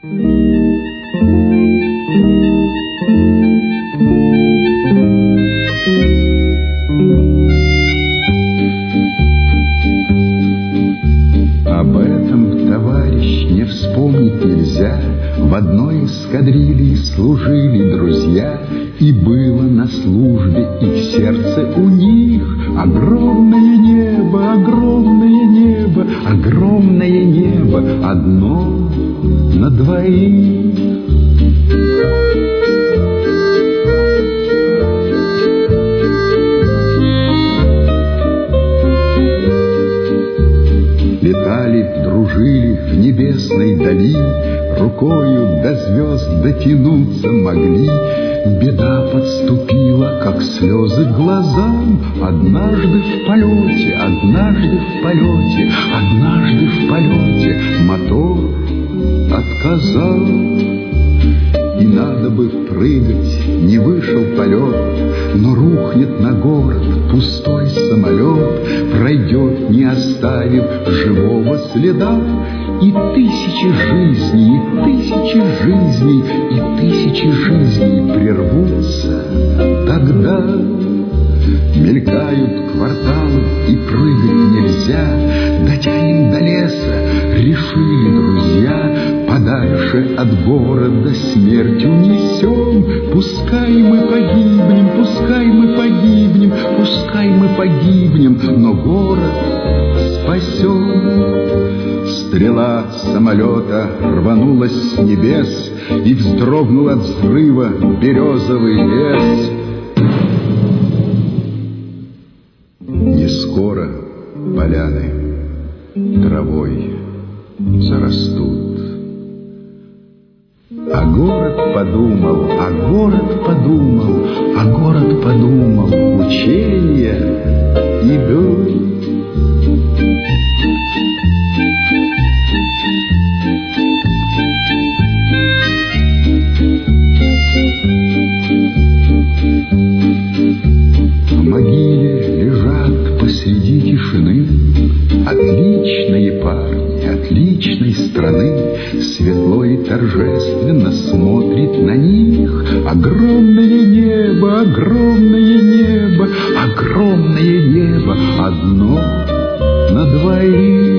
Об этом, товарищ, не вспомнить нельзя. В одной эскадрильи служили друзья, и было на службе их сердце у них огромное небо, огромное небо, огромное небо, одно на двоих. Летали, дружили в небесной дали, рукою до звезд дотянуться могли. Беда подступила, как слезы к глазам. Однажды в полете, однажды в полете, однажды в полете мотор отказал. И надо бы прыгать, не вышел полет, но рухнет на город пустой самолет, пройдет, не оставив живого следа. И тысячи жизней, и тысячи жизней, и тысячи жизней прервутся тогда. Мелькают кварталы, и прыгать нельзя, дотянем до леса, решили друзья. Подальше от города смерть унесем. Пускай мы погибнем, пускай мы погибнем, пускай мы погибнем, но город спасем. Стрела самолета рванулась с небес, и вздрогнул от взрыва березовый лес. Не скоро поляны травой зарастут. А город подумал, а город подумал, а город подумал, учения идут. В могиле лежат посреди тишины отличные парни, отличной страны. Светло и торжественно смотрит на них огромное небо, огромное небо, огромное небо, одно на двоих.